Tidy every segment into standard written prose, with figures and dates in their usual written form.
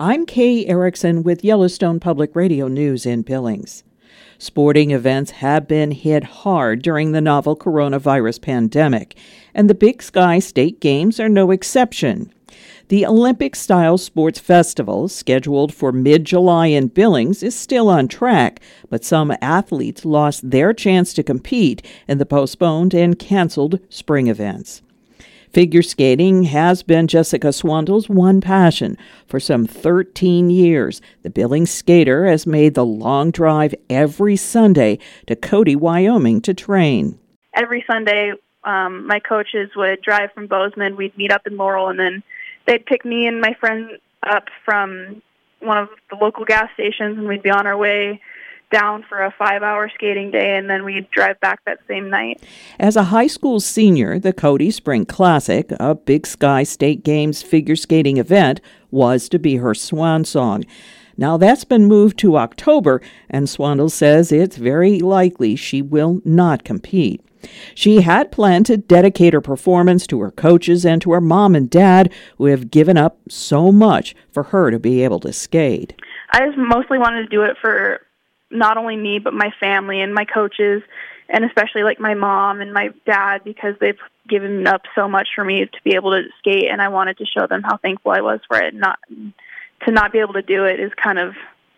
I'm Kay Erickson with Yellowstone Public Radio News in Billings. Sporting events have been hit hard during the novel coronavirus pandemic, and the Big Sky State Games are no exception. The Olympic-style sports festival, scheduled for mid-July in Billings, is still on track, but some athletes lost their chance to compete in the postponed and canceled spring events. Figure skating has been Jessica Swandle's one passion. For some 13 years, the Billings skater has made the long drive every Sunday to Cody, Wyoming to train. Every Sunday, my coaches would drive from Bozeman. We'd meet up in Laurel, and then they'd pick me and my friend up from one of the local gas stations, and we'd be on our way down for a 5-hour skating day, and then we'd drive back that same night. As a high school senior, the Cody Spring Classic, a Big Sky State Games figure skating event, was to be her swan song. Now that's been moved to October, and Swandle says it's very likely she will not compete. She had planned to dedicate her performance to her coaches and to her mom and dad, who have given up so much for her to be able to skate. I just mostly wanted to do it for not only me, but my family and my coaches, and especially like my mom and my dad, because they've given up so much for me to be able to skate, and I wanted to show them how thankful I was for it. To not be able to do it is kind of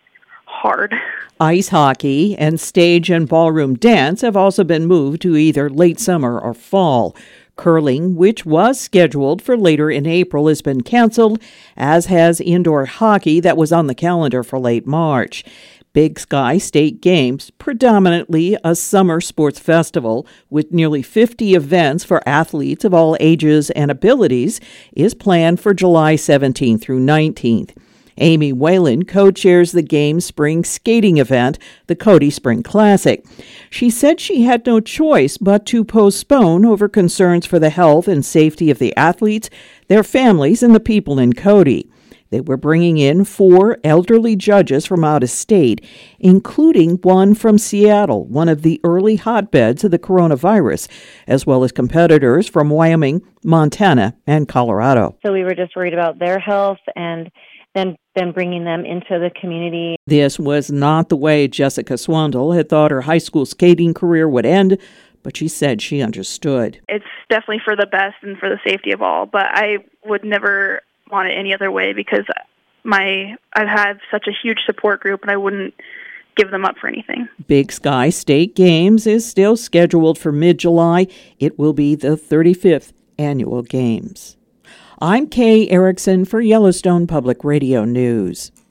hard. Ice hockey and stage and ballroom dance have also been moved to either late summer or fall. Curling, which was scheduled for later in April, has been canceled, as has indoor hockey that was on the calendar for late March. Big Sky State Games, predominantly a summer sports festival with nearly 50 events for athletes of all ages and abilities, is planned for July 17th through 19th. Amy Whalen co-chairs the Games spring skating event, the Cody Spring Classic. She said she had no choice but to postpone over concerns for the health and safety of the athletes, their families, and the people in Cody. They were bringing in 4 elderly judges from out of state, including one from Seattle, one of the early hotbeds of the coronavirus, as well as competitors from Wyoming, Montana, and Colorado. So we were just worried about their health and then bringing them into the community. This was not the way Jessica Swandle had thought her high school skating career would end, but she said she understood. It's definitely for the best and for the safety of all, but I would never want it any other way, because I've had such a huge support group, and I wouldn't give them up for anything. Big Sky State Games is still scheduled for mid-July. It will be the 35th annual Games. I'm Kay Erickson for Yellowstone Public Radio News.